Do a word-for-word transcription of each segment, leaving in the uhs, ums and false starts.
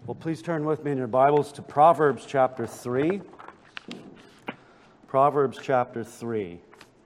Well, please turn with me in your Bibles to Proverbs chapter three. Proverbs chapter three.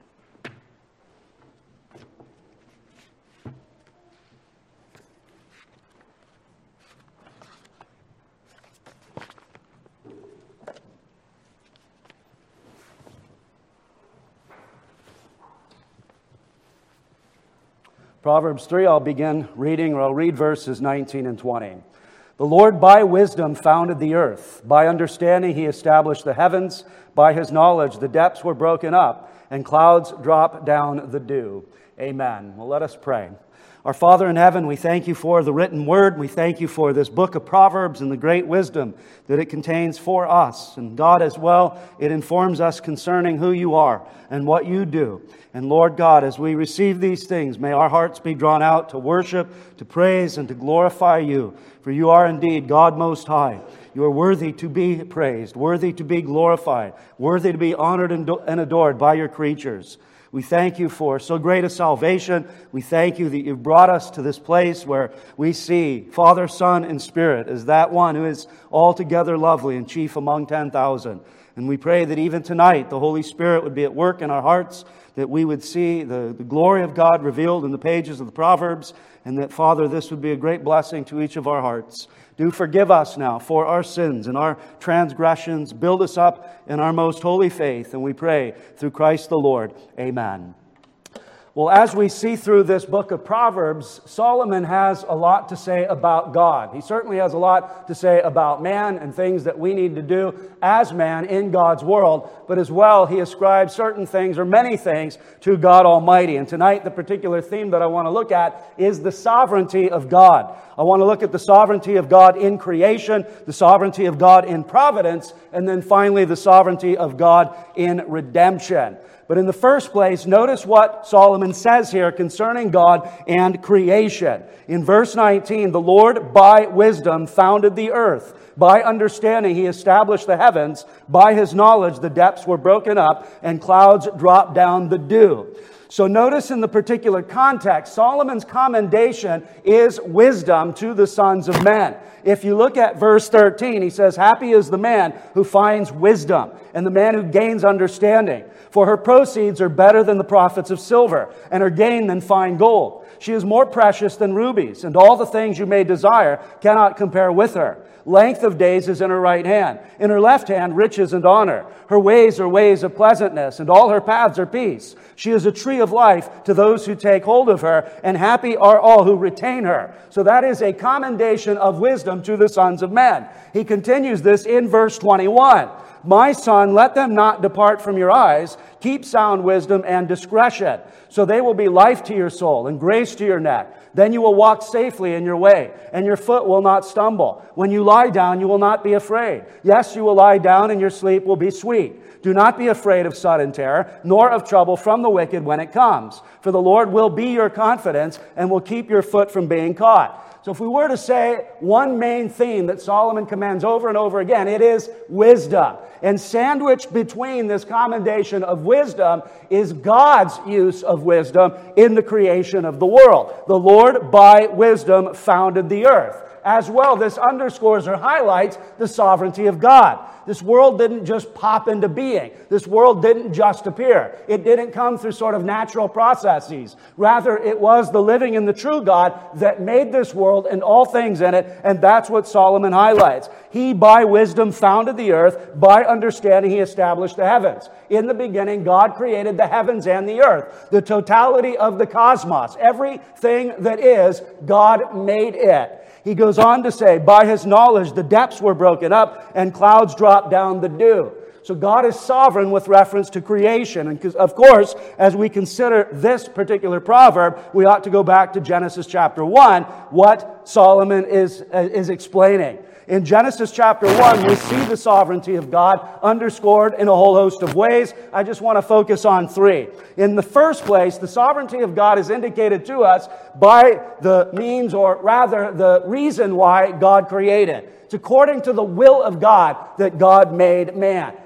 Proverbs three, I'll begin reading, or I'll read verses nineteen and twenty. The Lord by wisdom founded the earth. By understanding he established the heavens. By his knowledge the depths were broken up, and clouds dropped down the dew. Amen. Well, let us pray. Our Father in heaven, we thank you for the written word. We thank you for this book of Proverbs and the great wisdom that it contains for us. And God, as well, it informs us concerning who you are and what you do. And Lord God, as we receive these things, may our hearts be drawn out to worship, to praise, and to glorify you. For you are indeed God Most High. You are worthy to be praised, worthy to be glorified, worthy to be honored and adored by your creatures. We thank you for so great a salvation. We thank you that you've brought us to this place where we see Father, Son, and Spirit as that one who is altogether lovely and chief among ten thousand. And we pray that even tonight the Holy Spirit would be at work in our hearts, that we would see the, the glory of God revealed in the pages of the Proverbs, and that, Father, this would be a great blessing to each of our hearts. Do forgive us now for our sins and our transgressions. Build us up in our most holy faith, and we pray through Christ the Lord. Amen. Well, as we see through this book of Proverbs, Solomon has a lot to say about God. He certainly has a lot to say about man and things that we need to do as man in God's world. But as well, he ascribes certain things or many things to God Almighty. And tonight, the particular theme that I want to look at is the sovereignty of God. I want to look at the sovereignty of God in creation, the sovereignty of God in providence, and then finally the sovereignty of God in redemption. But in the first place, notice what Solomon says here concerning God and creation. In verse nineteen, the Lord by wisdom founded the earth. By understanding he established the heavens. By his knowledge the depths were broken up, and clouds dropped down the dew. So notice in the particular context, Solomon's commendation is wisdom to the sons of men. If you look at verse thirteen, he says, "Happy is the man who finds wisdom, and the man who gains understanding. For her proceeds are better than the profits of silver, and her gain than fine gold. She is more precious than rubies, and all the things you may desire cannot compare with her. Length of days is in her right hand. In her left hand, riches and honor. Her ways are ways of pleasantness, and all her paths are peace. She is a tree of life to those who take hold of her, and happy are all who retain her." So that is a commendation of wisdom to the sons of men. He continues this in verse twenty-one. "My son, let them not depart from your eyes. Keep sound wisdom and discretion. So they will be life to your soul and grace to your neck. Then you will walk safely in your way, and your foot will not stumble. When you lie down, you will not be afraid. Yes, you will lie down, and your sleep will be sweet. Do not be afraid of sudden terror, nor of trouble from the wicked when it comes. For the Lord will be your confidence, and will keep your foot from being caught." So if we were to say one main theme that Solomon commends over and over again, it is wisdom. And sandwiched between this commendation of wisdom is God's use of wisdom in the creation of the world. The Lord by wisdom founded the earth. As well, this underscores or highlights the sovereignty of God. This world didn't just pop into being. This world didn't just appear. It didn't come through sort of natural processes. Rather, it was the living and the true God that made this world and all things in it, and that's what Solomon highlights. He, by wisdom, founded the earth. By understanding, he established the heavens. In the beginning, God created the heavens and the earth. The totality of the cosmos, everything that is, God made it. He goes on to say, by his knowledge the depths were broken up, and clouds dropped down the dew. So God is sovereign with reference to creation. And of course, as we consider this particular proverb, we ought to go back to Genesis chapter one, what Solomon is, is explaining. In Genesis chapter one, we see the sovereignty of God underscored in a whole host of ways. I just want to focus on three. In the first place, the sovereignty of God is indicated to us by the means, or rather the reason why God created. It's according to the will of God that God made man.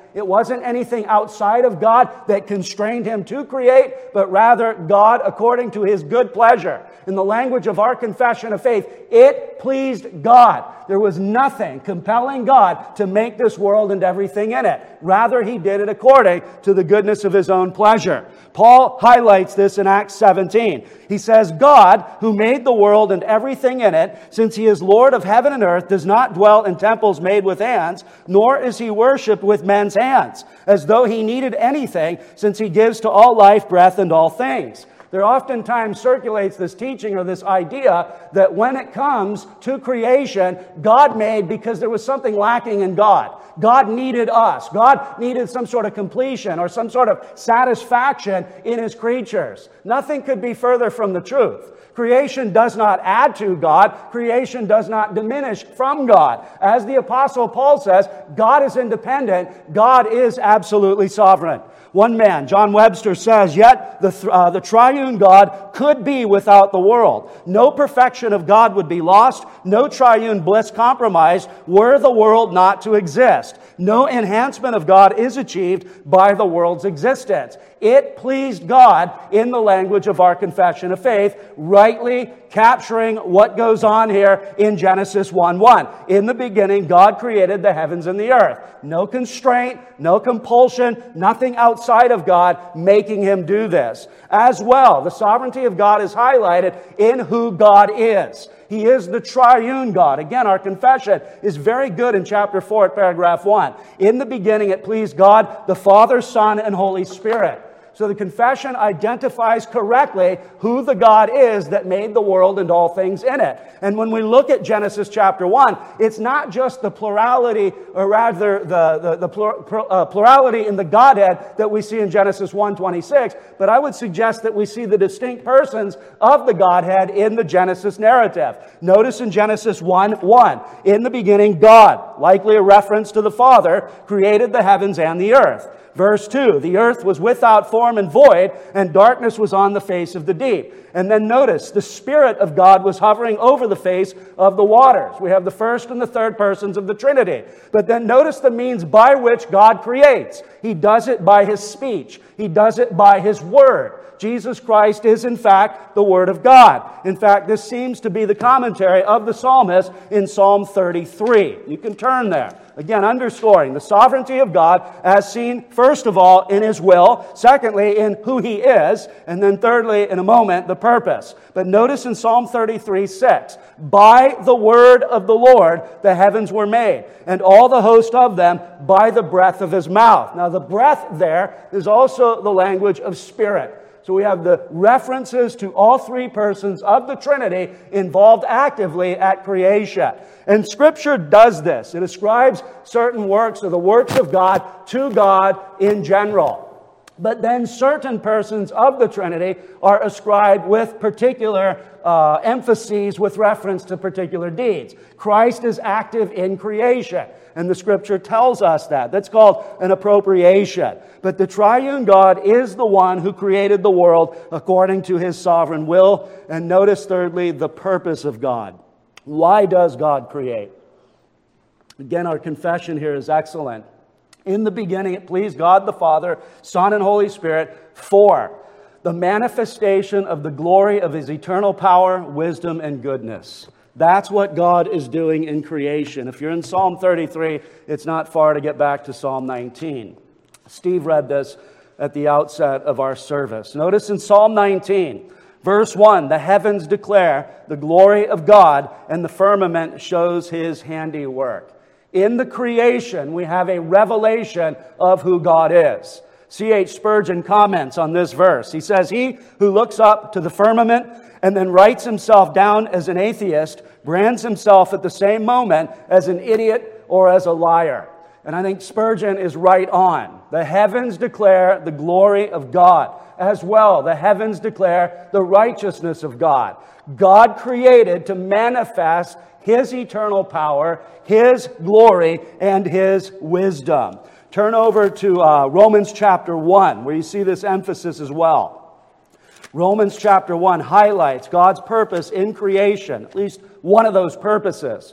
It wasn't anything outside of God that constrained him to create, but rather God according to his good pleasure. In the language of our confession of faith, it pleased God. There was nothing compelling God to make this world and everything in it. Rather, he did it according to the goodness of his own pleasure. Paul highlights this in Acts seventeen. He says, God, who made the world and everything in it, since he is Lord of heaven and earth, does not dwell in temples made with hands, nor is he worshipped with men's hands, as though he needed anything, since he gives to all life, breath, and all things. There oftentimes circulates this teaching or this idea that when it comes to creation, God made because there was something lacking in God. God needed us. God needed some sort of completion or some sort of satisfaction in his creatures. Nothing could be further from the truth. Creation does not add to God. Creation does not diminish from God. As the Apostle Paul says, God is independent. God is absolutely sovereign. One man, John Webster, says, yet the, th- uh, the triune God could be without the world. No perfection of God would be lost. No triune bliss compromised were the world not to exist. No enhancement of God is achieved by the world's existence. It pleased God, in the language of our confession of faith, rightly capturing what goes on here in Genesis one one. In the beginning, God created the heavens and the earth. No constraint, no compulsion, nothing outside of God making him do this. As well, the sovereignty of God is highlighted in who God is. He is the triune God. Again, our confession is very good in chapter four at paragraph one. In the beginning, it pleased God, the Father, Son, and Holy Spirit. So the confession identifies correctly who the God is that made the world and all things in it. And when we look at Genesis chapter one, it's not just the plurality, or rather the, the, the plur, uh, plurality in the Godhead that we see in Genesis one twenty-six, but I would suggest that we see the distinct persons of the Godhead in the Genesis narrative. Notice in Genesis one one, in the beginning God, likely a reference to the Father, created the heavens and the earth. Verse two, the earth was without form and void, and darkness was on the face of the deep. And then notice, the Spirit of God was hovering over the face of the waters. We have the first and the third persons of the Trinity. But then notice the means by which God creates. He does it by his speech. He does it by his word. Jesus Christ is, in fact, the Word of God. In fact, this seems to be the commentary of the psalmist in Psalm thirty-three. You can turn there. Again, underscoring the sovereignty of God as seen, first of all, in his will, secondly, in who he is, and then thirdly, in a moment, the purpose. But notice in Psalm thirty-three six, by the word of the Lord the heavens were made, and all the host of them by the breath of his mouth. Now, the breath there is also the language of spirit. So we have the references to all three persons of the Trinity involved actively at creation. And Scripture does this. It ascribes certain works or the works of God to God in general. But then certain persons of the Trinity are ascribed with particular uh, emphases with reference to particular deeds. Christ is active in creation, and the Scripture tells us that. That's called an appropriation. But the triune God is the one who created the world according to his sovereign will. And notice, thirdly, the purpose of God. Why does God create? Again, our confession here is excellent. In the beginning, it pleased God the Father, Son, and Holy Spirit for the manifestation of the glory of his eternal power, wisdom, and goodness. That's what God is doing in creation. If you're in Psalm thirty-three, it's not far to get back to Psalm nineteen. Steve read this at the outset of our service. Notice in Psalm nineteen, verse one, the heavens declare the glory of God, and the firmament shows his handiwork. In the creation, we have a revelation of who God is. C H Spurgeon comments on this verse. He says, he who looks up to the firmament and then writes himself down as an atheist brands himself at the same moment as an idiot or as a liar. And I think Spurgeon is right on. The heavens declare the glory of God. As well, the heavens declare the righteousness of God. God created to manifest his eternal power, his glory, and his wisdom. Turn over to uh, Romans chapter one, where you see this emphasis as well. Romans chapter one highlights God's purpose in creation, at least one of those purposes.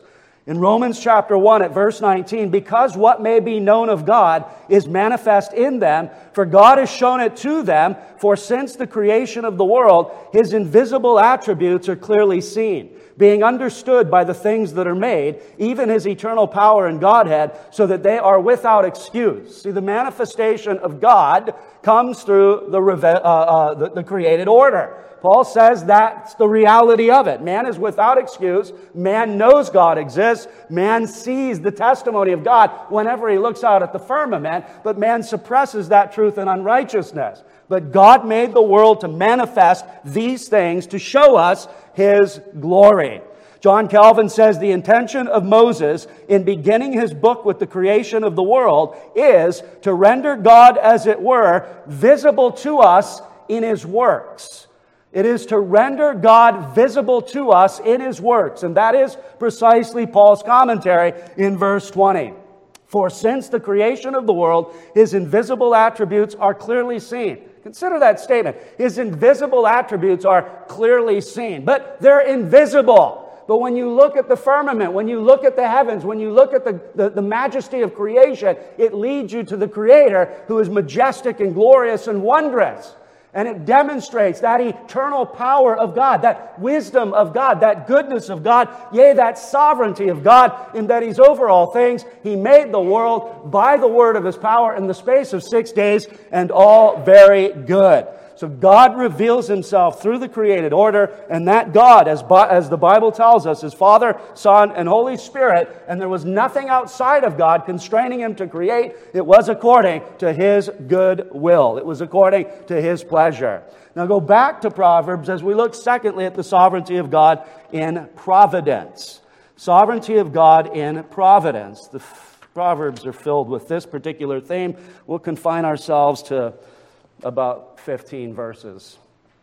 In Romans chapter one at verse nineteen, because what may be known of God is manifest in them, for God has shown it to them, for since the creation of the world, His invisible attributes are clearly seen, being understood by the things that are made, even His eternal power and Godhead, so that they are without excuse. See, the manifestation of God comes through the, uh, uh, the, the created order. Paul says that's the reality of it. Man is without excuse. Man knows God exists. Man sees the testimony of God whenever he looks out at the firmament, but man suppresses that truth in unrighteousness. But God made the world to manifest these things to show us His glory. John Calvin says the intention of Moses in beginning his book with the creation of the world is to render God, as it were, visible to us in His works. It is to render God visible to us in His works. And that is precisely Paul's commentary in verse twenty. For since the creation of the world, His invisible attributes are clearly seen. Consider that statement. His invisible attributes are clearly seen. But they're invisible. But when you look at the firmament, when you look at the heavens, when you look at the, the, the majesty of creation, it leads you to the Creator who is majestic and glorious and wondrous. And it demonstrates that eternal power of God, that wisdom of God, that goodness of God, yea, that sovereignty of God, in that He's over all things. He made the world by the word of His power in the space of six days, and all very good. So God reveals Himself through the created order, and that God, as, as the Bible tells us, is Father, Son, and Holy Spirit, and there was nothing outside of God constraining Him to create. It was according to His good will. It was according to His pleasure. Now go back to Proverbs as we look secondly at the sovereignty of God in providence. Sovereignty of God in providence. The Proverbs are filled with this particular theme. We'll confine ourselves to about fifteen verses.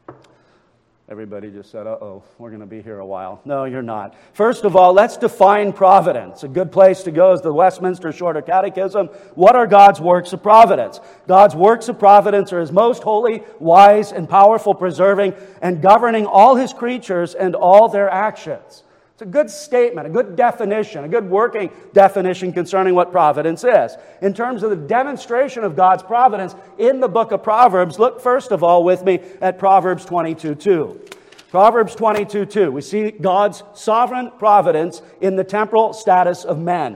Everybody just said, uh-oh, we're going to be here a while. No, you're not. First of all, let's define providence. A good place to go is the Westminster Shorter Catechism. What are God's works of providence? God's works of providence are His most holy, wise, and powerful, preserving and governing all His creatures and all their actions. It's a good statement, a good definition, a good working definition concerning what providence is. In terms of the demonstration of God's providence in the book of Proverbs, look first of all with me at Proverbs twenty-two two. Proverbs twenty-two two. We see God's sovereign providence in the temporal status of men.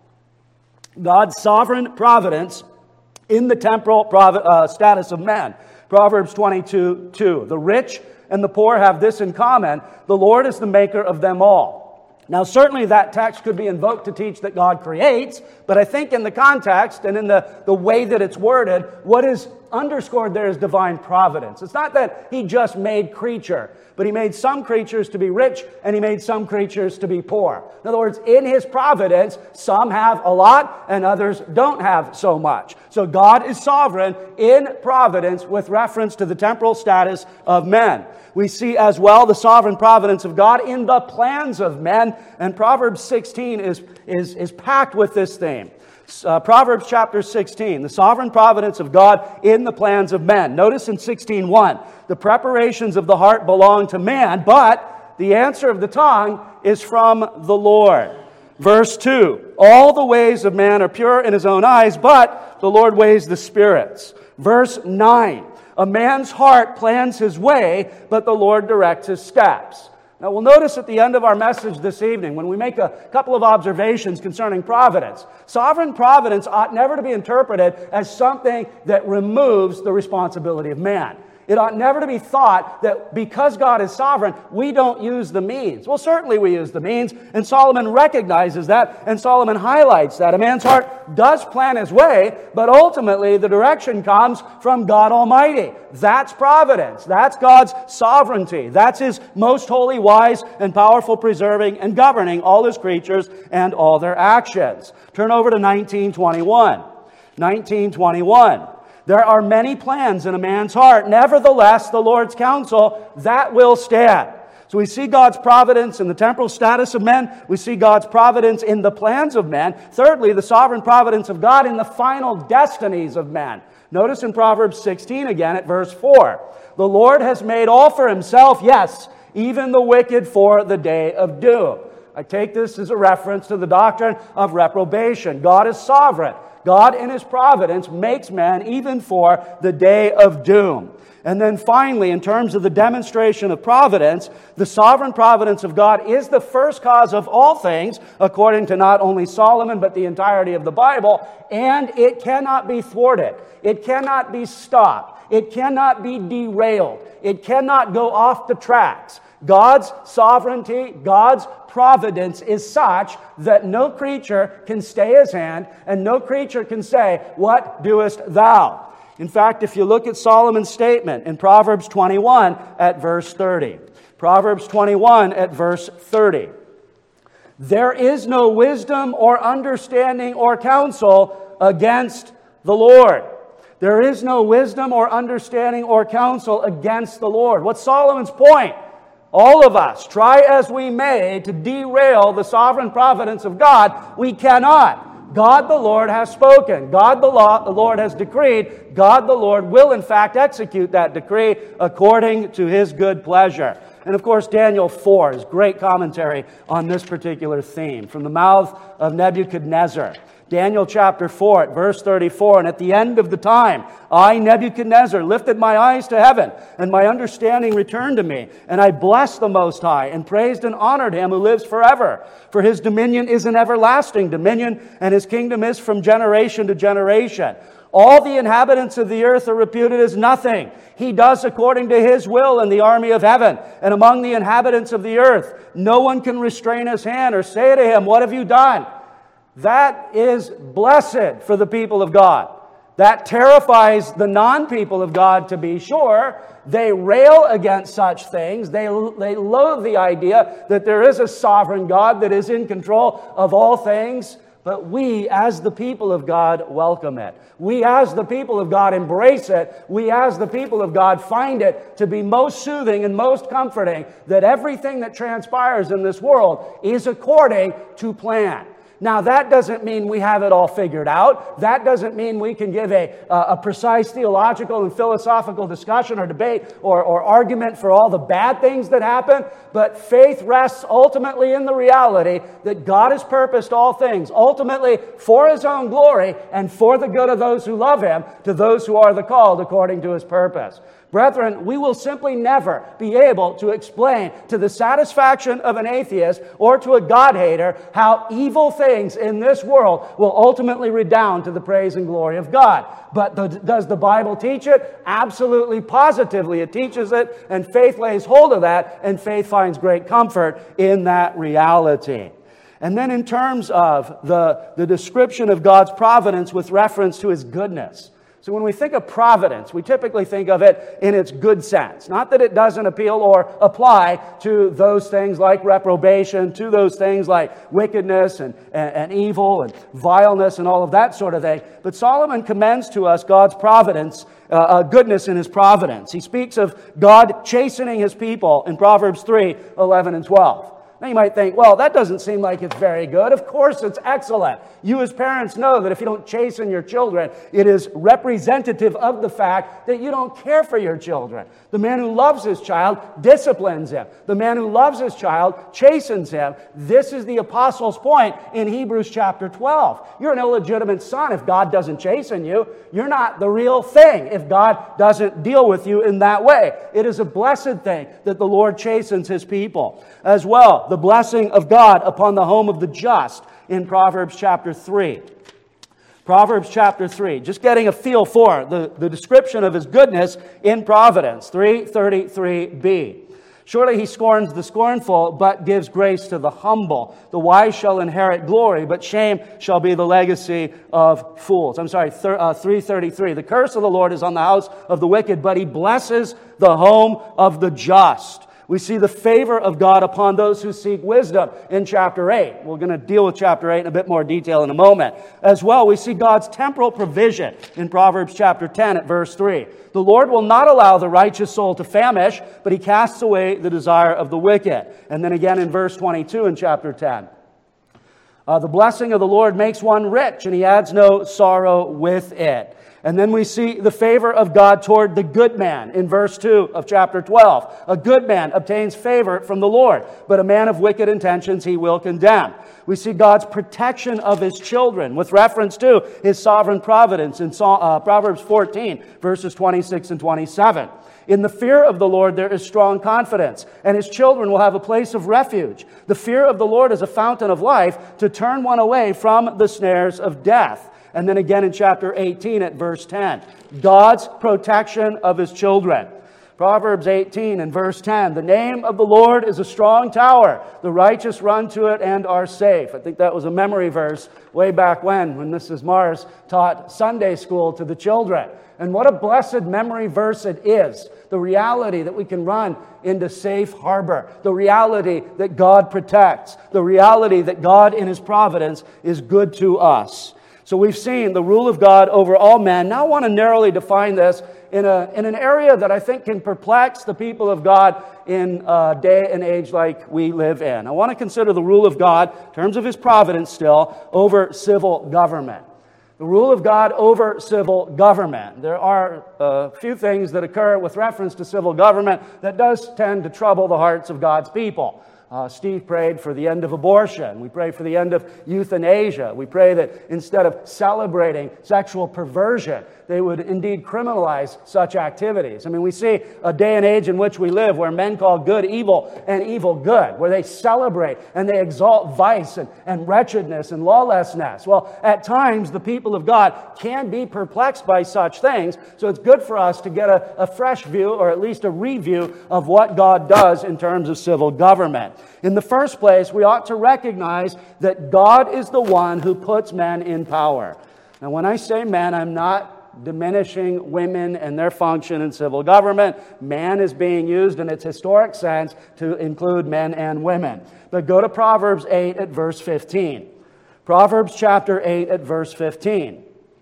God's sovereign providence in the temporal provi- uh, status of men. Proverbs twenty-two two. The rich and the poor have this in common: the Lord is the maker of them all. Now, certainly that text could be invoked to teach that God creates, but I think in the context and in the, the way that it's worded, what is underscored there is divine providence. It's not that He just made creature, but He made some creatures to be rich and He made some creatures to be poor. In other words, in His providence, some have a lot and others don't have so much. So God is sovereign in providence with reference to the temporal status of men. We see as well the sovereign providence of God in the plans of men, and Proverbs sixteen is, is, is packed with this theme. Uh, Proverbs chapter sixteen, the sovereign providence of God in the plans of men. Notice in sixteen one, the preparations of the heart belong to man, but the answer of the tongue is from the Lord. Verse two, all the ways of man are pure in his own eyes, but the Lord weighs the spirits. Verse nine, a man's heart plans his way, but the Lord directs his steps. Now we'll notice at the end of our message this evening, when we make a couple of observations concerning providence, sovereign providence ought never to be interpreted as something that removes the responsibility of man. It ought never to be thought that because God is sovereign, we don't use the means. Well, certainly we use the means, and Solomon recognizes that, and Solomon highlights that. A man's heart does plan his way, but ultimately the direction comes from God Almighty. That's providence. That's God's sovereignty. That's His most holy, wise, and powerful, preserving and governing all His creatures and all their actions. Turn over to nineteen twenty-one. nineteen twenty-one. There are many plans in a man's heart. Nevertheless, the Lord's counsel, that will stand. So we see God's providence in the temporal status of men. We see God's providence in the plans of men. Thirdly, the sovereign providence of God in the final destinies of men. Notice in Proverbs sixteen again at verse four. The Lord has made all for Himself, yes, even the wicked for the day of doom. I take this as a reference to the doctrine of reprobation. God is sovereign. God in His providence makes man even for the day of doom. And then finally, in terms of the demonstration of providence, the sovereign providence of God is the first cause of all things, according to not only Solomon, but the entirety of the Bible, and it cannot be thwarted. It cannot be stopped. It cannot be derailed. It cannot go off the tracks. God's sovereignty, God's providence is such that no creature can stay His hand, and no creature can say, "What doest thou?" In fact, if you look at Solomon's statement in Proverbs twenty-one at verse thirty, Proverbs twenty-one at verse thirty, there is no wisdom or understanding or counsel against the Lord. There is no wisdom or understanding or counsel against the Lord. What's Solomon's point? All of us, try as we may to derail the sovereign providence of God, we cannot. God the Lord has spoken. God the, law, the Lord has decreed. God the Lord will in fact execute that decree according to His good pleasure. And of course, Daniel four is great commentary on this particular theme from the mouth of Nebuchadnezzar. Daniel chapter four at verse thirty-four, and at the end of the time, I, Nebuchadnezzar, lifted my eyes to heaven, and my understanding returned to me. And I blessed the Most High, and praised and honored Him who lives forever. For His dominion is an everlasting dominion, and His kingdom is from generation to generation. All the inhabitants of the earth are reputed as nothing. He does according to His will in the army of heaven, and among the inhabitants of the earth. No one can restrain His hand or say to Him, "What have you done?" That is blessed for the people of God. That terrifies the non-people of God, to be sure. They rail against such things. They, they loathe the idea that there is a sovereign God that is in control of all things. But we, as the people of God, welcome it. We, as the people of God, embrace it. We, as the people of God, find it to be most soothing and most comforting that everything that transpires in this world is according to plan. Now, that doesn't mean we have it all figured out. That doesn't mean we can give a, uh, a precise theological and philosophical discussion or debate or, or argument for all the bad things that happen. But faith rests ultimately in the reality that God has purposed all things, ultimately for His own glory and for the good of those who love Him, to those who are the called according to His purpose. Brethren, we will simply never be able to explain to the satisfaction of an atheist or to a God-hater how evil things in this world will ultimately redound to the praise and glory of God. But the, does the Bible teach it? Absolutely, positively it teaches it, and faith lays hold of that, and faith finds great comfort in that reality. And then in terms of the, the description of God's providence with reference to His goodness. So when we think of providence, we typically think of it in its good sense. Not that it doesn't appeal or apply to those things like reprobation, to those things like wickedness and, and, and evil and vileness and all of that sort of thing. But Solomon commends to us God's providence, uh, uh, goodness in His providence. He speaks of God chastening His people in Proverbs three, eleven and twelve. Now you might think, well, that doesn't seem like it's very good. Of course it's excellent. You as parents know that if you don't chasten your children, it is representative of the fact that you don't care for your children. The man who loves his child disciplines him. The man who loves his child chastens him. This is the apostle's point in Hebrews chapter twelve. You're an illegitimate son if God doesn't chasten you. You're not the real thing if God doesn't deal with you in that way. It is a blessed thing that the Lord chastens His people. As well, the blessing of God upon the home of the just in Proverbs chapter three. Proverbs chapter three, just getting a feel for the, the description of His goodness in providence. three thirty-three b. Surely He scorns the scornful, but gives grace to the humble. The wise shall inherit glory, but shame shall be the legacy of fools. I'm sorry, th- uh, three thirty-three. The curse of the Lord is on the house of the wicked, but He blesses the home of the just. We see the favor of God upon those who seek wisdom in chapter eight. We're going to deal with chapter eight in a bit more detail in a moment. As well, we see God's temporal provision in Proverbs chapter ten at verse three. The Lord will not allow the righteous soul to famish, but He casts away the desire of the wicked. And then again in verse twenty-two in chapter ten. Uh, the blessing of the Lord makes one rich, and He adds no sorrow with it. And then we see the favor of God toward the good man in verse two of chapter twelve. A good man obtains favor from the Lord, but a man of wicked intentions he will condemn. We see God's protection of his children with reference to his sovereign providence in Proverbs fourteen, verses twenty-six and twenty-seven. In the fear of the Lord there is strong confidence, and his children will have a place of refuge. The fear of the Lord is a fountain of life to turn one away from the snares of death. And then again in chapter eighteen at verse ten, God's protection of his children. Proverbs eighteen and verse ten, the name of the Lord is a strong tower. The righteous run to it and are safe. I think that was a memory verse way back when, when Missus Mars taught Sunday school to the children. And what a blessed memory verse it is. The reality that we can run into safe harbor. The reality that God protects. The reality that God in his providence is good to us. So we've seen the rule of God over all men. Now I want to narrowly define this in, a, in an area that I think can perplex the people of God in a day and age like we live in. I want to consider the rule of God, in terms of his providence still, over civil government. The rule of God over civil government. There are a few things that occur with reference to civil government that does tend to trouble the hearts of God's people. Uh, Steve prayed for the end of abortion. We pray for the end of euthanasia. We pray that instead of celebrating sexual perversion, they would indeed criminalize such activities. I mean, we see a day and age in which we live where men call good evil and evil good, where they celebrate and they exalt vice and, and wretchedness and lawlessness. Well, at times, the people of God can be perplexed by such things, so it's good for us to get a, a fresh view, or at least a review, of what God does in terms of civil government. In the first place, we ought to recognize that God is the one who puts men in power. Now, when I say men, I'm not diminishing women and their function in civil government. Man is being used in its historic sense to include men and women. But go to Proverbs eight at verse fifteen. Proverbs chapter eight at verse fifteen.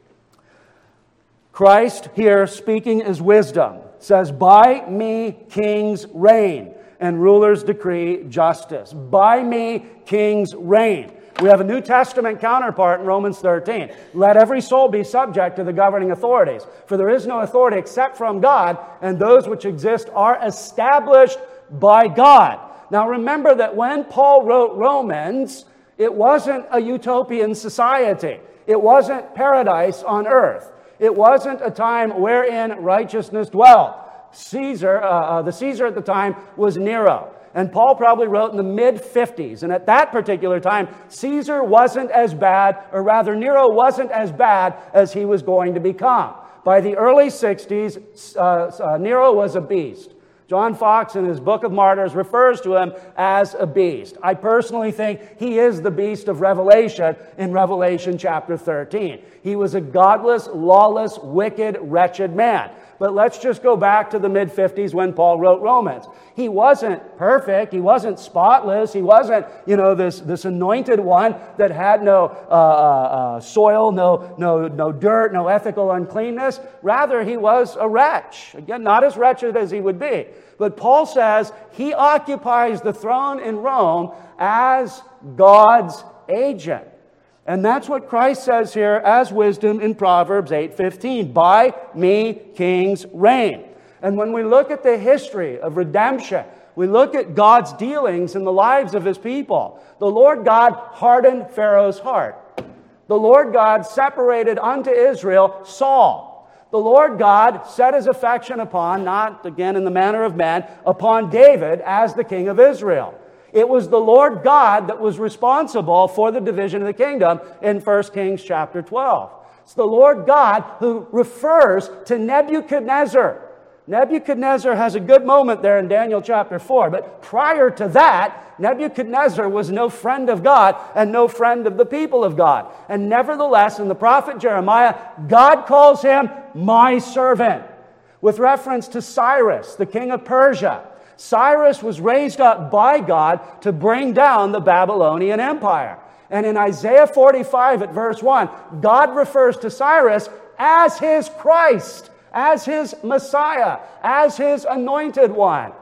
Christ here, speaking as wisdom, says, "By me kings reign, and rulers decree justice." By me kings reign. We have a New Testament counterpart in Romans thirteen. Let every soul be subject to the governing authorities, for there is no authority except from God, and those which exist are established by God. Now remember that when Paul wrote Romans, it wasn't a utopian society. It wasn't paradise on earth. It wasn't a time wherein righteousness dwelt. Caesar, uh, uh, the Caesar at the time was Nero. And Paul probably wrote in the mid fifties. And at that particular time, Caesar wasn't as bad, or rather Nero wasn't as bad as he was going to become. By the early sixties, uh, uh, Nero was a beast. John Fox, in his Book of Martyrs, refers to him as a beast. I personally think he is the beast of Revelation in Revelation chapter thirteen. He was a godless, lawless, wicked, wretched man. But let's just go back to the mid fifties when Paul wrote Romans. He wasn't perfect. He wasn't spotless. He wasn't, you know, this, this anointed one that had no uh, uh, soil, no, no, no dirt, no ethical uncleanness. Rather, he was a wretch. Again, not as wretched as he would be. But Paul says he occupies the throne in Rome as God's agent. And that's what Christ says here as wisdom in Proverbs eight fifteen. By me kings reign. And when we look at the history of redemption, we look at God's dealings in the lives of his people. The Lord God hardened Pharaoh's heart. The Lord God separated unto Israel Saul. The Lord God set his affection upon, not again in the manner of man, upon David as the king of Israel. It was the Lord God that was responsible for the division of the kingdom in First Kings chapter twelve. It's the Lord God who refers to Nebuchadnezzar. Nebuchadnezzar has a good moment there in Daniel chapter four, but prior to that, Nebuchadnezzar was no friend of God and no friend of the people of God. And nevertheless, in the prophet Jeremiah, God calls him my servant, with reference to Cyrus, the king of Persia. Cyrus was raised up by God to bring down the Babylonian Empire. And in Isaiah forty-five at verse one, God refers to Cyrus as his Christ, as his Messiah, as his anointed one.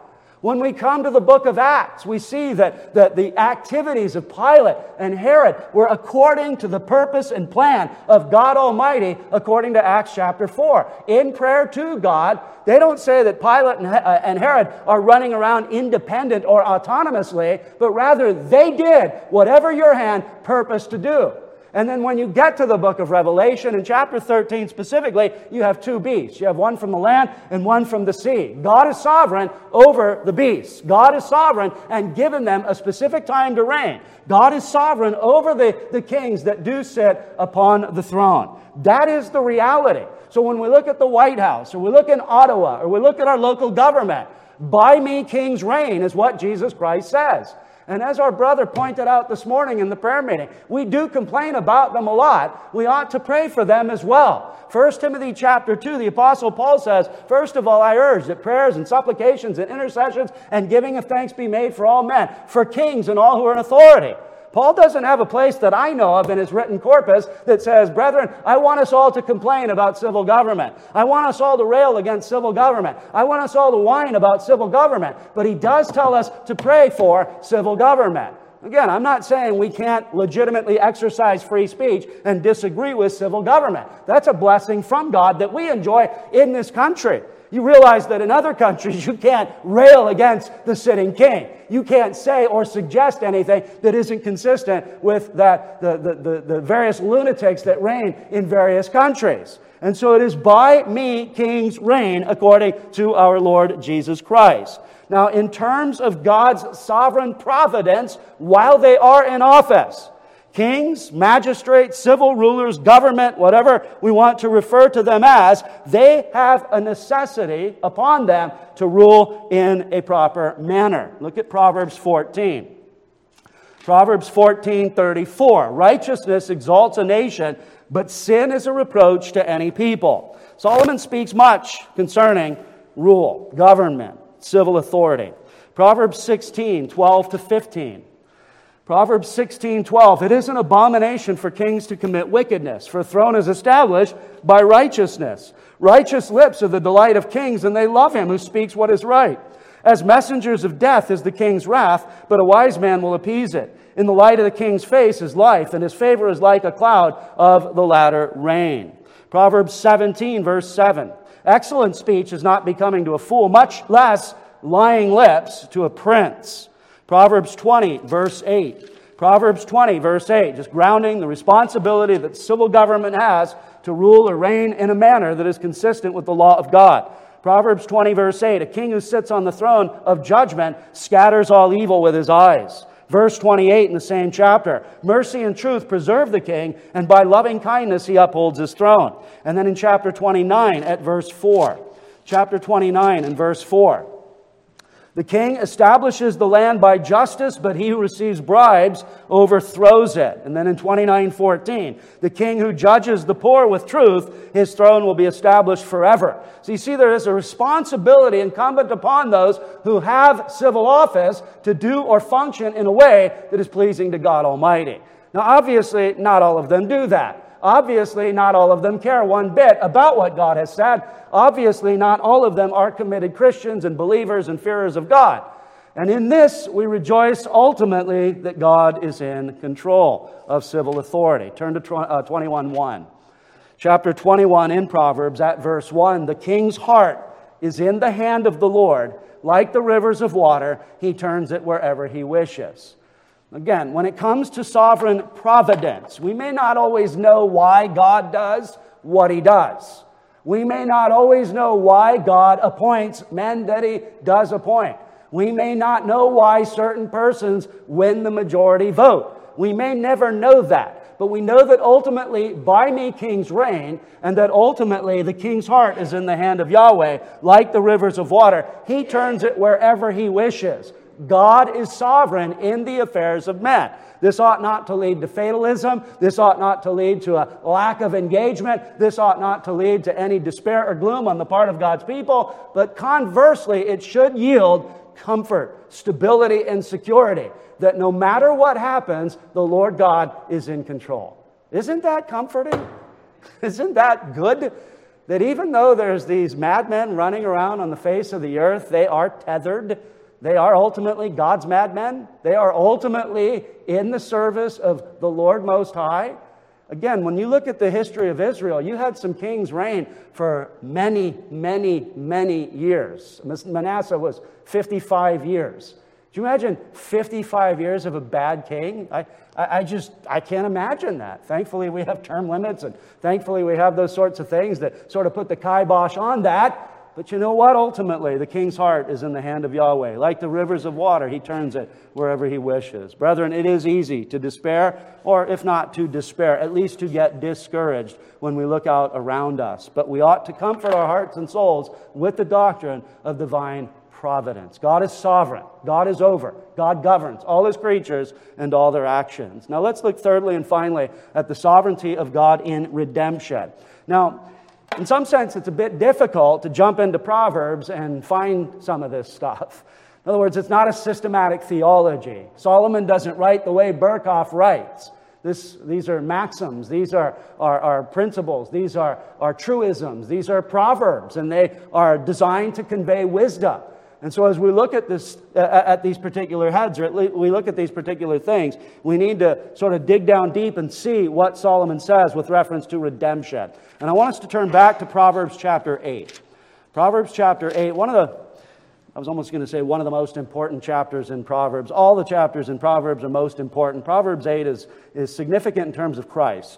When we come to the book of Acts, we see that, that the activities of Pilate and Herod were according to the purpose and plan of God Almighty, according to Acts chapter four. In prayer to God, they don't say that Pilate and, uh, and Herod are running around independent or autonomously, but rather they did whatever your hand purposed to do. And then when you get to the book of Revelation, in chapter thirteen specifically, you have two beasts. You have one from the land and one from the sea. God is sovereign over the beasts. God is sovereign and given them a specific time to reign. God is sovereign over the, the kings that do sit upon the throne. That is the reality. So when we look at the White House, or we look in Ottawa, or we look at our local government, by me kings reign is what Jesus Christ says. And as our brother pointed out this morning in the prayer meeting, we do complain about them a lot. We ought to pray for them as well. First Timothy chapter two, the Apostle Paul says, "First of all, I urge that prayers and supplications and intercessions and giving of thanks be made for all men, for kings and all who are in authority." Paul doesn't have a place that I know of in his written corpus that says, "Brethren, I want us all to complain about civil government. I want us all to rail against civil government. I want us all to whine about civil government." But he does tell us to pray for civil government. Again, I'm not saying we can't legitimately exercise free speech and disagree with civil government. That's a blessing from God that we enjoy in this country. You realize that in other countries, you can't rail against the sitting king. You can't say or suggest anything that isn't consistent with that, the, the, the, the various lunatics that reign in various countries. And so it is by me kings reign according to our Lord Jesus Christ. Now, in terms of God's sovereign providence, while they are in office, kings, magistrates, civil rulers, government, whatever we want to refer to them as, they have a necessity upon them to rule in a proper manner. Look at Proverbs fourteen. Proverbs fourteen thirty-four. Righteousness exalts a nation, but sin is a reproach to any people. Solomon speaks much concerning rule, government, civil authority. Proverbs sixteen twelve to fifteen. Proverbs sixteen twelve, "It is an abomination for kings to commit wickedness, for a throne is established by righteousness. Righteous lips are the delight of kings, and they love him who speaks what is right. As messengers of death is the king's wrath, but a wise man will appease it. In the light of the king's face is life, and his favor is like a cloud of the latter rain." Proverbs seventeen, verse seven, "Excellent speech is not becoming to a fool, much less lying lips to a prince." Proverbs twenty, verse eight. Proverbs twenty, verse eight, just grounding the responsibility that civil government has to rule or reign in a manner that is consistent with the law of God. Proverbs twenty, verse eight, "A king who sits on the throne of judgment scatters all evil with his eyes." Verse twenty-eight in the same chapter, "Mercy and truth preserve the king, and by loving kindness he upholds his throne." And then in chapter twenty-nine at verse four, chapter twenty-nine and verse four, "The king establishes the land by justice, but he who receives bribes overthrows it." And then in twenty-nine fourteen, "The king who judges the poor with truth, his throne will be established forever." So you see, there is a responsibility incumbent upon those who have civil office to do or function in a way that is pleasing to God Almighty. Now, obviously, not all of them do that. Obviously, not all of them care one bit about what God has said. Obviously, not all of them are committed Christians and believers and fearers of God. And in this, we rejoice ultimately that God is in control of civil authority. Turn to twenty-one one. Chapter twenty-one in Proverbs at verse one, "The king's heart is in the hand of the Lord. Like the rivers of water, he turns it wherever he wishes." Again, when it comes to sovereign providence, we may not always know why God does what he does. We may not always know why God appoints men that he does appoint. We may not know why certain persons win the majority vote. We may never know that. But we know that ultimately, by me kings reign, and that ultimately the king's heart is in the hand of Yahweh, like the rivers of water. He turns it wherever he wishes. God is sovereign in the affairs of men. This ought not to lead to fatalism. This ought not to lead to a lack of engagement. This ought not to lead to any despair or gloom on the part of God's people. But conversely, it should yield comfort, stability, and security, that no matter what happens, the Lord God is in control. Isn't that comforting? Isn't that good? That even though there's these madmen running around on the face of the earth, they are tethered They are ultimately God's madmen. They are ultimately in the service of the Lord Most High. Again, when you look at the history of Israel, you had some kings reign for many, many, many years. Manasseh was fifty-five years. Do you imagine fifty-five years of a bad king? I, I, I just, I can't imagine that. Thankfully, we have term limits, and thankfully we have those sorts of things that sort of put the kibosh on that. But you know what? Ultimately, the king's heart is in the hand of Yahweh. Like the rivers of water, he turns it wherever he wishes. Brethren, it is easy to despair, or if not to despair, at least to get discouraged when we look out around us. But we ought to comfort our hearts and souls with the doctrine of divine providence. God is sovereign. God is over. God governs all His creatures and all their actions. Now let's look thirdly and finally at the sovereignty of God in redemption. Now, in some sense, it's a bit difficult to jump into Proverbs and find some of this stuff. In other words, it's not a systematic theology. Solomon doesn't write the way Berkhoff writes. This, these are maxims, these are, are, are principles, these are, are truisms, these are proverbs, and they are designed to convey wisdom. And so as we look at this, uh, at these particular heads, or at least we look at these particular things, we need to sort of dig down deep and see what Solomon says with reference to redemption. And I want us to turn back to Proverbs chapter eight. Proverbs chapter eight, one of the, I was almost going to say one of the most important chapters in Proverbs. All the chapters in Proverbs are most important. Proverbs eight is, is significant in terms of Christ.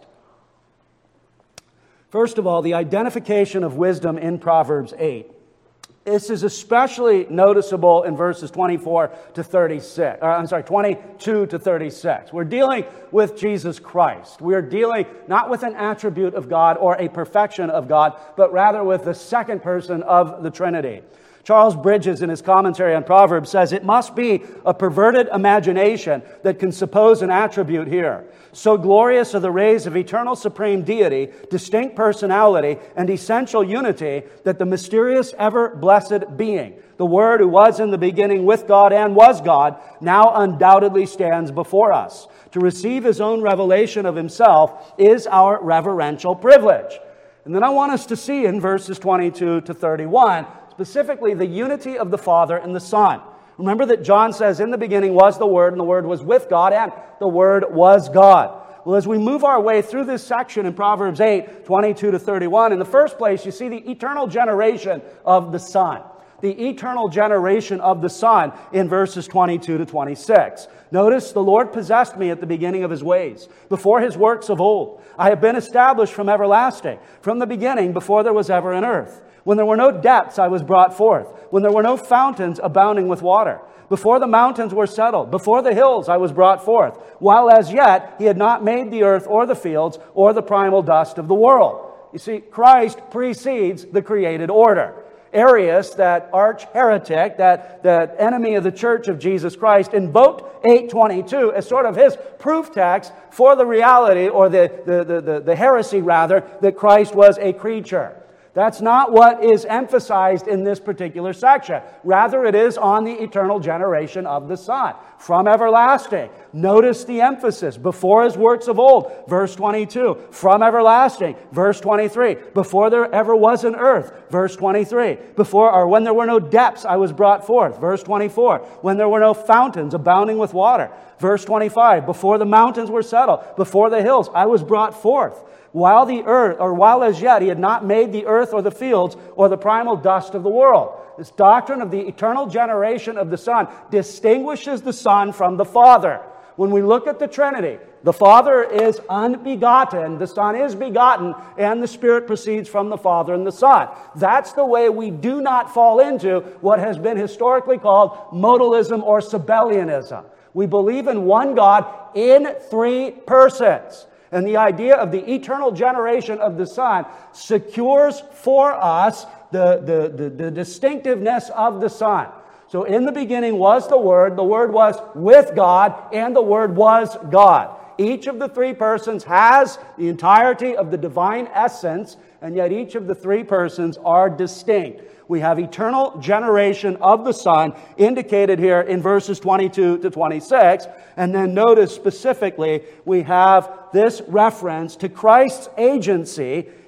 First of all, the identification of wisdom in Proverbs eight. This is especially noticeable in verses twenty-four to thirty-six. Or, I'm sorry, twenty-two to thirty-six. We're dealing with Jesus Christ. We are dealing not with an attribute of God or a perfection of God, but rather with the second person of the Trinity. Charles Bridges, in his commentary on Proverbs, says it must be a perverted imagination that can suppose an attribute here. So glorious are the rays of eternal supreme deity, distinct personality, and essential unity that the mysterious ever-blessed being, the Word who was in the beginning with God and was God, now undoubtedly stands before us. To receive His own revelation of Himself is our reverential privilege. And then I want us to see in verses twenty-two to thirty-one, specifically the unity of the Father and the Son. Remember that John says, in the beginning was the Word, and the Word was with God, and the Word was God. Well, as we move our way through this section in Proverbs eight, twenty-two to thirty-one, in the first place, you see the eternal generation of the Son. The eternal generation of the Son in verses twenty-two to twenty-six. Notice, the Lord possessed me at the beginning of His ways, before His works of old. I have been established from everlasting, from the beginning, before there was ever an earth. When there were no depths, I was brought forth. When there were no fountains abounding with water. Before the mountains were settled, before the hills I was brought forth. While as yet He had not made the earth or the fields or the primal dust of the world. You see, Christ precedes the created order. Arius, that arch heretic, that, that enemy of the church of Jesus Christ, invoked eight twenty-two as sort of his proof text for the reality, or the, the, the, the, the heresy rather, that Christ was a creature. That's not what is emphasized in this particular section. Rather, it is on the eternal generation of the Son, from everlasting. Notice the emphasis. Before His works of old, verse twenty-two. From everlasting, verse twenty-three. Before there ever was an earth, verse twenty-three. Before, or when there were no depths, I was brought forth, verse twenty-four. When there were no fountains abounding with water, verse twenty-five. Before the mountains were settled, before the hills, I was brought forth. While the earth, or while as yet He had not made the earth or the fields or the primal dust of the world. This doctrine of the eternal generation of the Son distinguishes the Son from the Father. When we look at the Trinity, the Father is unbegotten, the Son is begotten, and the Spirit proceeds from the Father and the Son. That's the way we do not fall into what has been historically called modalism or Sabellianism. We believe in one God in three persons. And the idea of the eternal generation of the Son secures for us the, the, the, the distinctiveness of the Son. So in the beginning was the Word, the Word was with God, and the Word was God. Each of the three persons has the entirety of the divine essence, and yet each of the three persons are distinct. We have eternal generation of the Son indicated here in verses twenty-two to twenty-six. And then notice specifically we have this reference to Christ's agency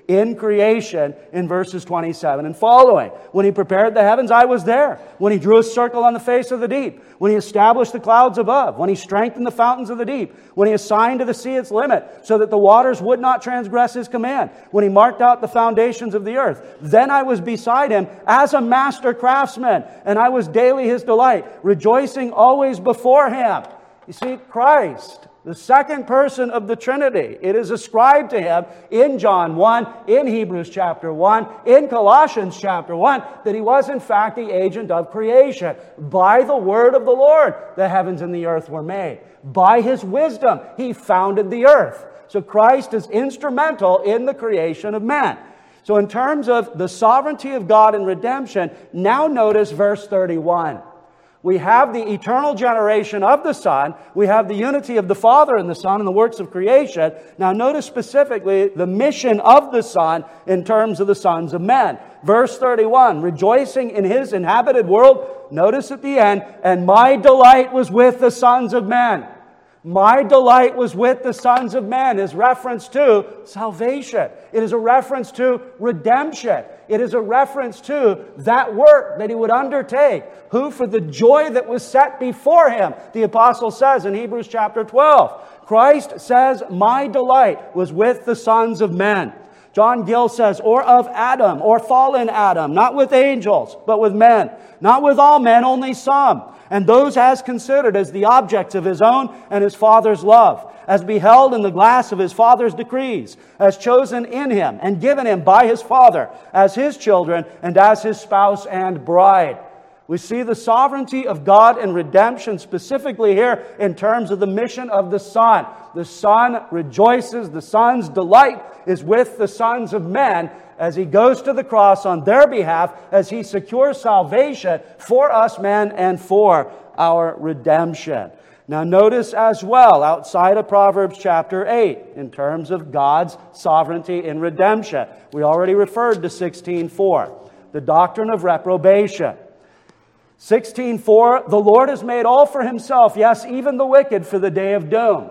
in creation in verses twenty-seven and following. When He prepared the heavens, I was there. When He drew a circle on the face of the deep. When He established the clouds above. When He strengthened the fountains of the deep. When He assigned to the sea its limit, so that the waters would not transgress His command. When He marked out the foundations of the earth. Then I was beside Him as a master craftsman, and I was daily His delight, rejoicing always before Him. You see, Christ, the second person of the Trinity, it is ascribed to Him in John one, in Hebrews chapter one, in Colossians chapter one, that He was in fact the agent of creation. By the word of the Lord, the heavens and the earth were made. By His wisdom, He founded the earth. So Christ is instrumental in the creation of man. So in terms of the sovereignty of God and redemption, now notice verse thirty-one. We have the eternal generation of the Son. We have the unity of the Father and the Son in the works of creation. Now notice specifically the mission of the Son in terms of the sons of men. Verse thirty-one, rejoicing in His inhabited world. Notice at the end, and my delight was with the sons of men. My delight was with the sons of men is reference to salvation. It is a reference to redemption. It is a reference to that work that He would undertake, who for the joy that was set before Him, the apostle says in Hebrews chapter twelve, Christ says, my delight was with the sons of men. John Gill says, or of Adam, or fallen Adam, not with angels, but with men. Not with all men, only some. And those as considered as the objects of His own and His Father's love, as beheld in the glass of His Father's decrees, as chosen in Him and given Him by His Father, as His children and as His spouse and bride. We see the sovereignty of God and redemption specifically here in terms of the mission of the Son. The Son rejoices, the Son's delight is with the sons of men as He goes to the cross on their behalf, as He secures salvation for us men and for our redemption. Now notice as well, outside of Proverbs chapter eight, in terms of God's sovereignty in redemption. We already referred to sixteen four, the doctrine of reprobation. sixteen four, the Lord has made all for Himself, yes, even the wicked for the day of doom.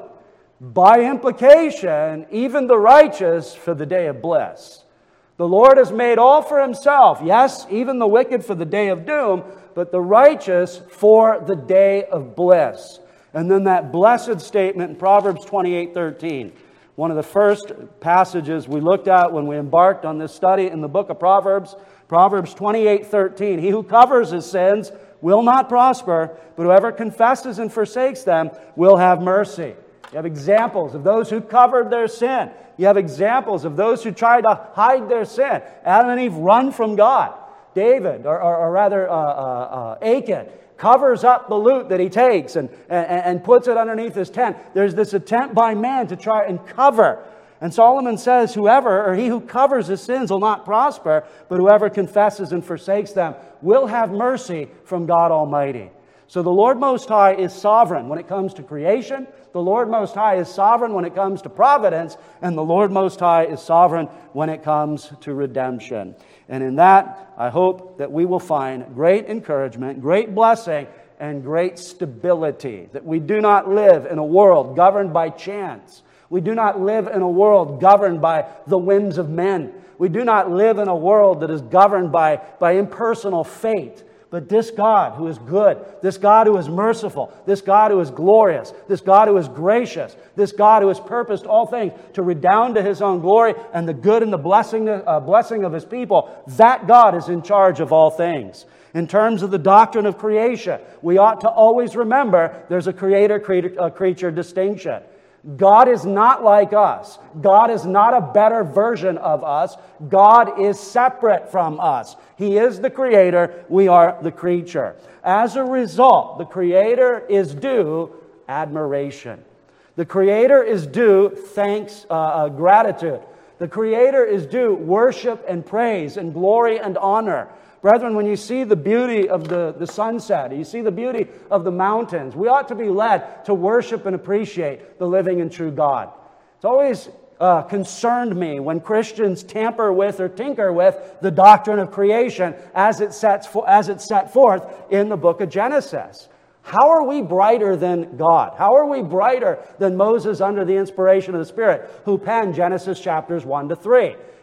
By implication, even the righteous for the day of bliss. The Lord has made all for Himself, yes, even the wicked for the day of doom, but the righteous for the day of bliss. And then that blessed statement in Proverbs twenty-eight thirteen. One of the first passages we looked at when we embarked on this study in the book of Proverbs. Proverbs twenty-eight thirteen. He who covers his sins will not prosper, but whoever confesses and forsakes them will have mercy. You have examples of those who covered their sin. You have examples of those who tried to hide their sin. Adam and Eve run from God. David, or, or, or rather uh, uh, uh, Achan, covers up the loot that he takes and, and, and puts it underneath his tent. There's this attempt by man to try and cover. And Solomon says, whoever, or he who covers his sins will not prosper, but whoever confesses and forsakes them will have mercy from God Almighty. So the Lord Most High is sovereign when it comes to creation. The Lord Most High is sovereign when it comes to providence. And the Lord Most High is sovereign when it comes to redemption. And in that, I hope that we will find great encouragement, great blessing, and great stability. That we do not live in a world governed by chance. We do not live in a world governed by the whims of men. We do not live in a world that is governed by, by impersonal fate. But this God who is good, this God who is merciful, this God who is glorious, this God who is gracious, this God who has purposed all things to redound to His own glory and the good and the blessing, uh, blessing of His people, that God is in charge of all things. In terms of the doctrine of creation, we ought to always remember there's a creator-creature distinction. God is not like us. God is not a better version of us. God is separate from us. He is the creator. We are the creature. As a result, the creator is due admiration. The creator is due thanks, uh, uh, gratitude. The creator is due worship and praise and glory and honor. Brethren, when you see the beauty of the, the sunset, you see the beauty of the mountains, we ought to be led to worship and appreciate the living and true God. It's always uh, concerned me when Christians tamper with or tinker with the doctrine of creation as it sets fo- as it's set forth in the book of Genesis. How are we brighter than God? How are we brighter than Moses under the inspiration of the Spirit who penned Genesis chapters one to three?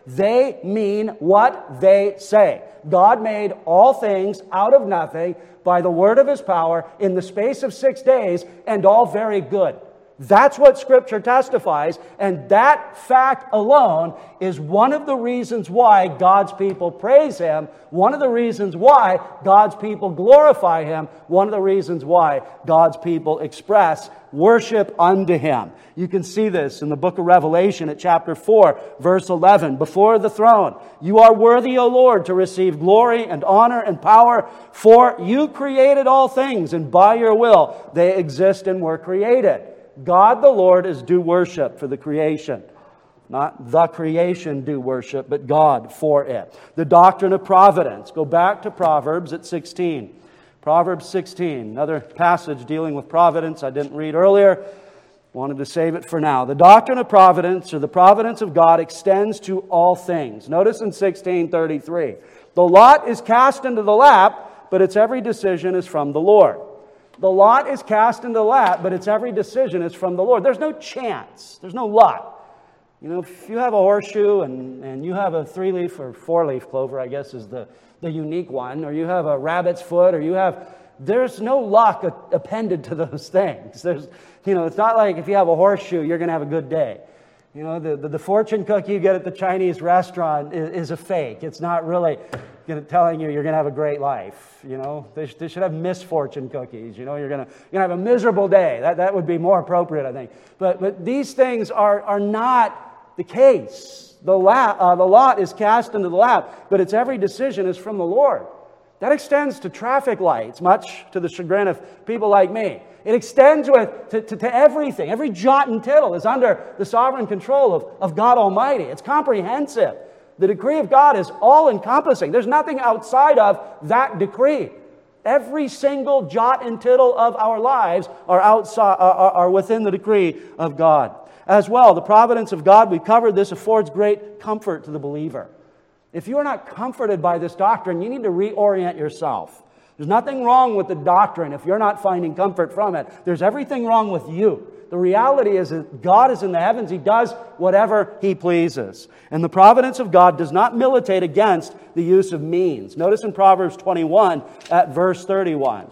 They mean what they say. God made all things out of nothing by the word of His power in the space of six days, and all very good. That's what Scripture testifies, and that fact alone is one of the reasons why God's people praise Him, one of the reasons why God's people glorify Him, one of the reasons why God's people express worship unto Him. You can see this in the book of Revelation at chapter four, verse eleven. Before the throne, you are worthy, O Lord, to receive glory and honor and power, for you created all things, and by your will they exist and were created. God the Lord is due worship for the creation. Not the creation due worship, but God for it. The doctrine of providence. Go back to Proverbs at sixteen. Proverbs sixteen, another passage dealing with providence I didn't read earlier. Wanted to save it for now. The doctrine of providence, or the providence of God, extends to all things. Notice in sixteen thirty-three, the lot is cast into the lap, but its every decision is from the Lord. The lot is cast into the lap, but its every decision is from the Lord. There's no chance. There's no luck. You know, if you have a horseshoe and, and you have a three-leaf or four-leaf clover, I guess is the, the unique one, or you have a rabbit's foot, or you have... There's no luck appended to those things. There's, you know, it's not like if you have a horseshoe, you're going to have a good day. You know, the, the, the fortune cookie you get at the Chinese restaurant is, is a fake. It's not really telling you you're going to have a great life. You know, they, sh- they should have misfortune cookies. You know, you're going to you're going to have a miserable day. That that would be more appropriate, I think. But but these things are are not the case. The la- uh, the lot is cast into the lap, but its every decision is from the Lord. That extends to traffic lights, much to the chagrin of people like me. It extends with, to, to, to everything. Every jot and tittle is under the sovereign control of, of God Almighty. It's comprehensive. The decree of God is all-encompassing. There's nothing outside of that decree. Every single jot and tittle of our lives are, outside, are, are within the decree of God. As well, the providence of God, we've covered this, affords great comfort to the believer. If you are not comforted by this doctrine, you need to reorient yourself. There's nothing wrong with the doctrine if you're not finding comfort from it. There's everything wrong with you. The reality is that God is in the heavens. He does whatever He pleases. And the providence of God does not militate against the use of means. Notice in Proverbs twenty-one at verse thirty-one.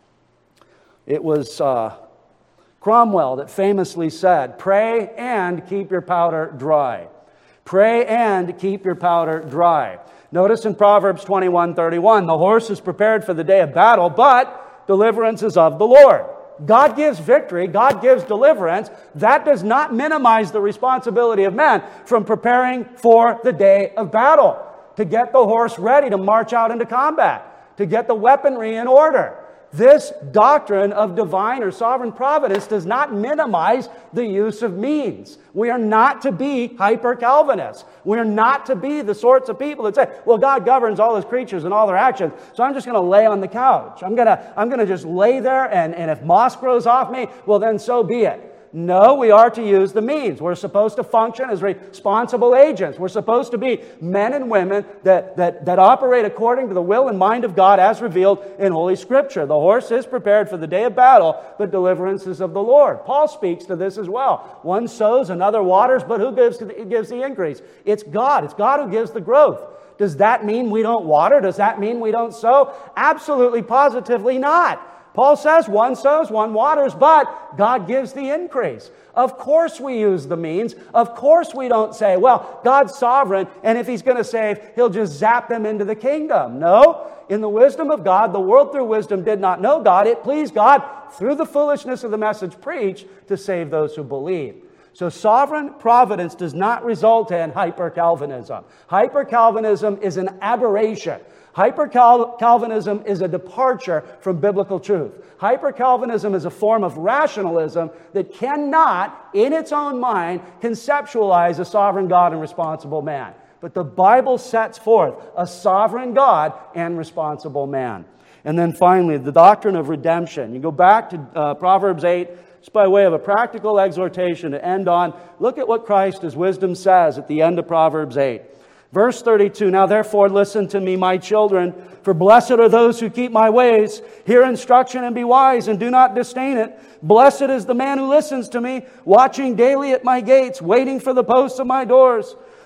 It was uh, Cromwell that famously said, "Pray and keep your powder dry." Pray and keep your powder dry. Notice in Proverbs twenty-one thirty-one, the horse is prepared for the day of battle, but deliverance is of the Lord. God gives victory. God gives deliverance. That does not minimize the responsibility of men from preparing for the day of battle, to get the horse ready to march out into combat, to get the weaponry in order. This doctrine of divine or sovereign providence does not minimize the use of means. We are not to be hyper-Calvinists. We are not to be the sorts of people that say, well, God governs all His creatures and all their actions, so I'm just going to lay on the couch. I'm going to I'm going to just lay there, and, and if moss grows off me, well, then so be it. No, we are to use the means. We're supposed to function as responsible agents. We're supposed to be men and women that, that, that operate according to the will and mind of God as revealed in Holy Scripture. The horse is prepared for the day of battle, but deliverance is of the Lord. Paul speaks to this as well. One sows, another waters, but who gives, gives the increase? It's God. It's God who gives the growth. Does that mean we don't water? Does that mean we don't sow? Absolutely, positively not. Paul says one sows, one waters, but God gives the increase. Of course we use the means. Of course we don't say, well, God's sovereign, and if He's going to save, He'll just zap them into the kingdom. No. In the wisdom of God, the world through wisdom did not know God. It pleased God, through the foolishness of the message preached, to save those who believe. So sovereign providence does not result in hyper-Calvinism. Hyper-Calvinism is an aberration. Hyper-Calvinism is a departure from biblical truth. Hyper-Calvinism is a form of rationalism that cannot, in its own mind, conceptualize a sovereign God and responsible man. But the Bible sets forth a sovereign God and responsible man. And then finally, the doctrine of redemption. You go back to uh, Proverbs eight, just by way of a practical exhortation to end on. Look at what Christ, His wisdom, says at the end of Proverbs eight. Verse thirty-two, now therefore listen to me, my children, for blessed are those who keep my ways. Hear instruction and be wise, and do not disdain it. Blessed is the man who listens to me, watching daily at my gates, waiting for the posts of my doors.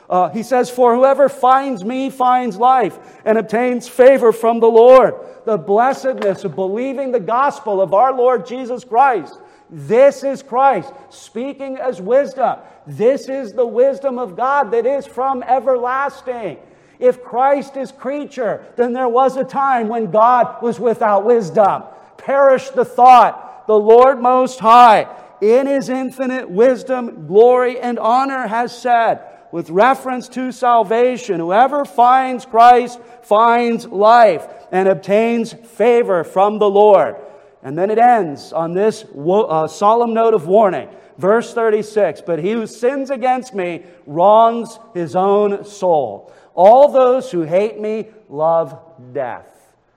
Uh, he says, for whoever finds me finds life and obtains favor from the Lord. The blessedness of believing the gospel of our Lord Jesus Christ. This is Christ speaking as wisdom. This is the wisdom of God that is from everlasting. If Christ is creature, then there was a time when God was without wisdom. Perish the thought. The Lord Most High, in His infinite wisdom, glory, and honor, has said, with reference to salvation, whoever finds Christ finds life and obtains favor from the Lord. And then it ends on this uh, solemn note of warning. Verse thirty-six, but he who sins against me wrongs his own soul. All those who hate me love death.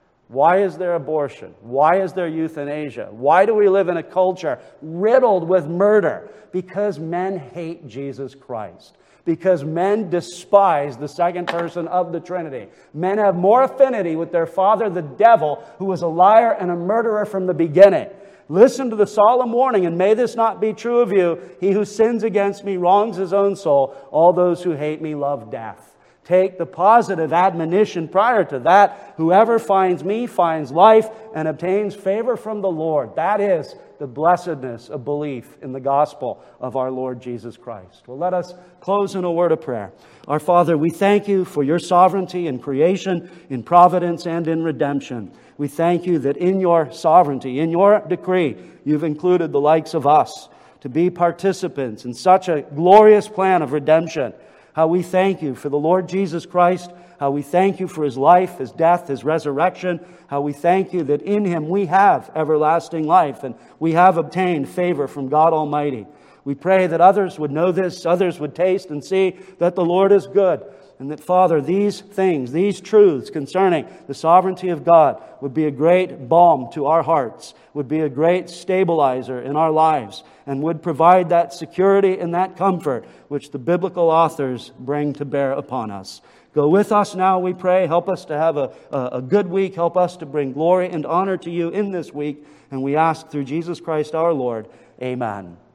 Why is there abortion? Why is there euthanasia? Why do we live in a culture riddled with murder? Because men hate Jesus Christ. Because men despise the second person of the Trinity. Men have more affinity with their father, the devil, who was a liar and a murderer from the beginning. Listen to the solemn warning, and may this not be true of you. He who sins against me wrongs his own soul. All those who hate me love death. Take the positive admonition prior to that. Whoever finds me finds life and obtains favor from the Lord. That is the blessedness of belief in the gospel of our Lord Jesus Christ. Well, let us close in a word of prayer. Our Father, we thank you for your sovereignty in creation, in providence, and in redemption. We thank you that in your sovereignty, in your decree, you've included the likes of us to be participants in such a glorious plan of redemption. How we thank you for the Lord Jesus Christ. How we thank you for His life, His death, His resurrection. How we thank you that in Him we have everlasting life and we have obtained favor from God Almighty. We pray that others would know this, others would taste and see that the Lord is good. And that, Father, these things, these truths concerning the sovereignty of God would be a great balm to our hearts, would be a great stabilizer in our lives, and would provide that security and that comfort which the biblical authors bring to bear upon us. Go with us now, we pray. Help us to have a, a good week. Help us to bring glory and honor to you in this week. And we ask through Jesus Christ our Lord. Amen.